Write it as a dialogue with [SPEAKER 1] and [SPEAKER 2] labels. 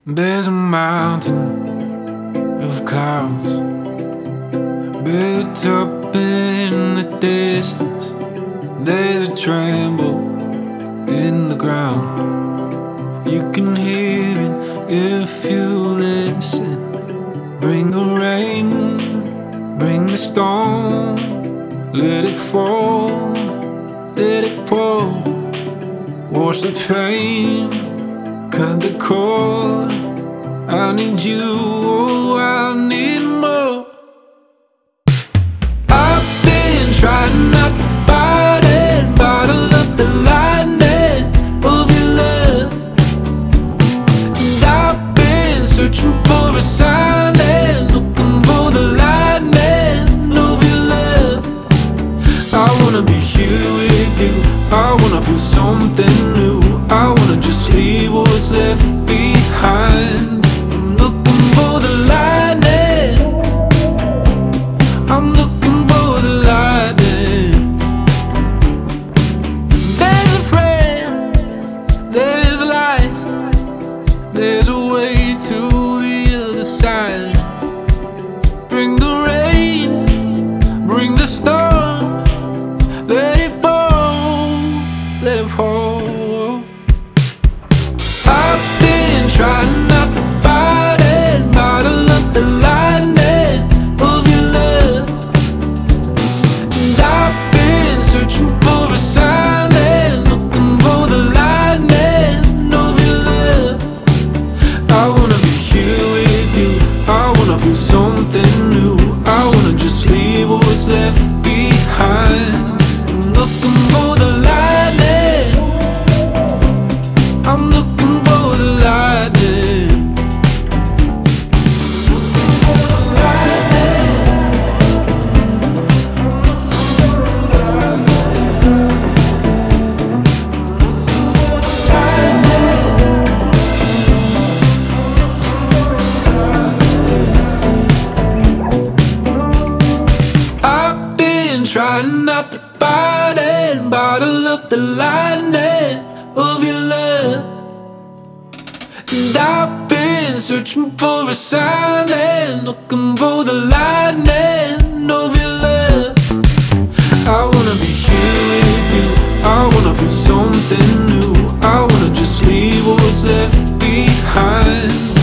[SPEAKER 1] There's a mountain of clouds built up in the distance. There's a tremble in the ground. You can hear it if you listen. Bring the rain, bring the storm. Let it fall, let it pour. Wash the pain, cut the cord. I need you, oh, I need more. I've been trying not to fight it, bottle up the lightning of your love. And I've been searching for a sign and looking for the lightning of your love. I wanna be here with you, I wanna feel something new. I wanna just leave what's left behind. I'm looking for the lightning, I'm looking for the lightning. There's a friend, there's a light, there's a way to the other side. Bring the rain, bring the storm. Let it fall, let it fall. I've been trying not to fight it, bottle up the lightning of your love. And I've been searching for a sign and looking for the lightning of your love. I wanna be here with you, I wanna feel something new. I wanna just leave what's left behind. I'm looking for the lightning, I'm looking for the lightning. I've been trying not to fight it, bottle up the lightning of your love. And I've been searching for a sign and looking for the lightning of your love. I wanna be here with you, I wanna feel something new. I wanna just leave what's left behind.